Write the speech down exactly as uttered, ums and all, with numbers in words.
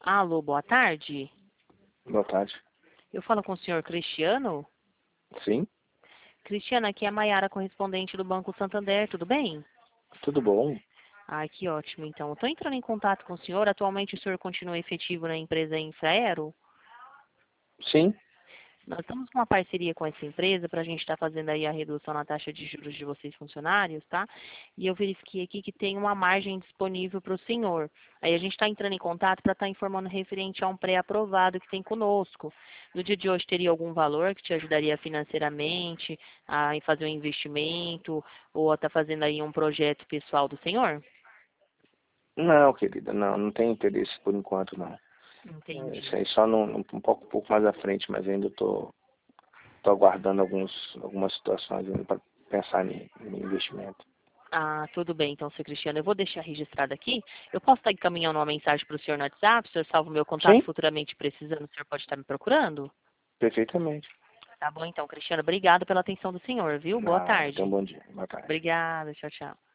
Alô, boa tarde. Boa tarde. Eu falo com o senhor Cristiano. Sim, Cristiano, aqui é a Maiara, correspondente do Banco Santander, tudo bem? tudo bom? Ah, que ótimo, então. Estou entrando em contato com o senhor. Atualmente o senhor continua efetivo na empresa Infraero? Sim, Nós estamos com uma parceria com essa empresa para a gente estar fazendo aí a redução na taxa de juros de vocês funcionários, tá? E eu verifiquei aqui que tem uma margem disponível para o senhor. Aí a gente está entrando em contato para estar informando referente a um pré-aprovado que tem conosco. No dia de hoje teria algum valor que te ajudaria financeiramente a fazer um investimento ou a estar fazendo aí um projeto pessoal do senhor? não, querida, não, não tem interesse por enquanto, não. É, Entendi. isso aí só num, um pouco, um pouco mais à frente, mas ainda estou tô, tô aguardando alguns, algumas situações ainda para pensar em, em investimento. Ah, tudo bem, então, seu Cristiano. Eu vou deixar registrado aqui. Eu posso estar encaminhando uma mensagem para o senhor no WhatsApp? O senhor salva o meu contato Sim, futuramente precisando, o senhor pode estar me procurando? perfeitamente. Tá bom, então, Cristiano. Obrigado pela atenção do senhor, viu? Boa Nada, tenha um tarde. bom dia. Boa tarde. Obrigada, tchau, tchau.